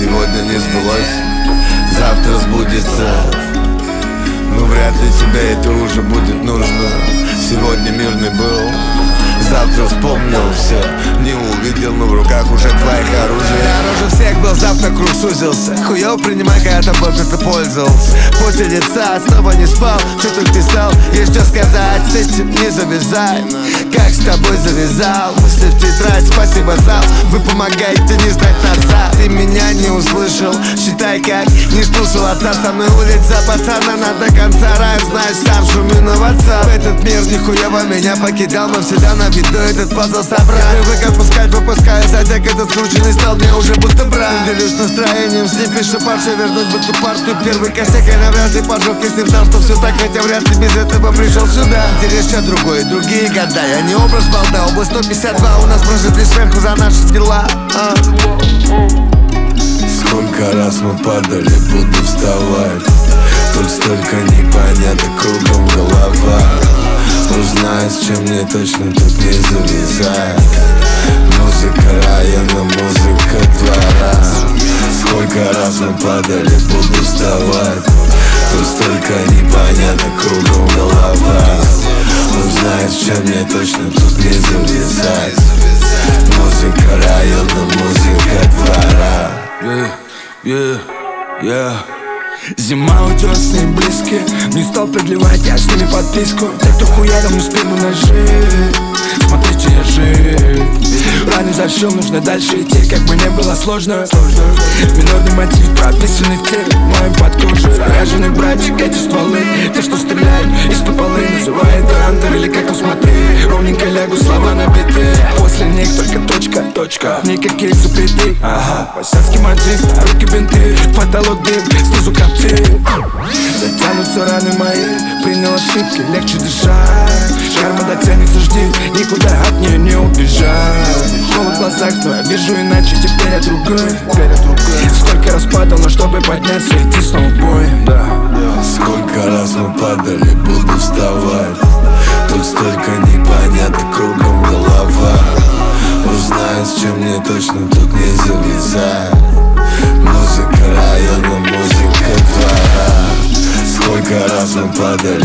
сегодня не сбылось, завтра сбудется. Но вряд ли тебе это уже будет нужно. Сегодня мирный был, завтра вспомнил все. Не увидел, но в руках уже твоих оружие. Я дороже всех был, завтра круг сузился. Хуёво принимай, когда тобой кто-то пользовался. Поте лица, снова не спал, что-то писал. Есть что сказать, с этим не завязай. Как с тобой завязал, мысли в тетрадь, спасибо, зал. Вы помогаете не знать назад. Ты меня не услышал, считай как не слушал отца. Со мной улица, пацана, надо конца рая. Знаешь, сам шуминого отца. В этот мир нихуево меня покидал, но всегда на виду этот пазл собрать. Я привык отпускать, выпускаю затек. Этот скрученный стал мне уже будто брат. Делюсь настроением, с ним пишу парши. Вернуть бы ту партию, первый косяк. Я навряд ли пожег, если знал, что все так. Хотя вряд ли без этого пришел сюда. Интерес другой, другие года. Я не образ балда, область 152. У нас прожиты сверху за наши дела. Сколько раз мы падали, буду вставать. Тут столько непоняток, кругом голова. Узнай, с чем мне точно тут не завязать. Музыка района, музыка двора. Сколько раз мы падали, буду вставать. Тут столько непоняток, кругом голова. Узнай, с чем мне точно тут не завязать. Музыка района, музыка двора. Зима уйдет, с ней близкие. Не стал продлевать, я с ними подписку. Те, кто хуярил мне спину ножи, смотрите, я жив. Раны зашил, нужно дальше идти, как бы не было сложно. Минорный мотив, прописанный в теле, моим под кожей. Ряженый братчик, эти стволы, те, что стреляют из-под полы. Называют андер или как усмотри. Ровненько лягу, слова набиты. После них только точка, никаких запретей. Посадский мотив, руки бинты, потолок дым, снизу капцы. Затянутся раны мои, принял ошибки, легче дышать. Карма дотянется, жди, никуда от нее не убежать. Холод в глазах, но я вижу иначе, теперь я другой. Сколько раз падал, но чтобы подняться, идти снова в бой. Сколько раз мы падали, буду вставать. Тут столько непоняток, кругом голова. Узнай, с чем мне точно тут не завязать. Музыка района, музыка двора. Сколько раз мы падали,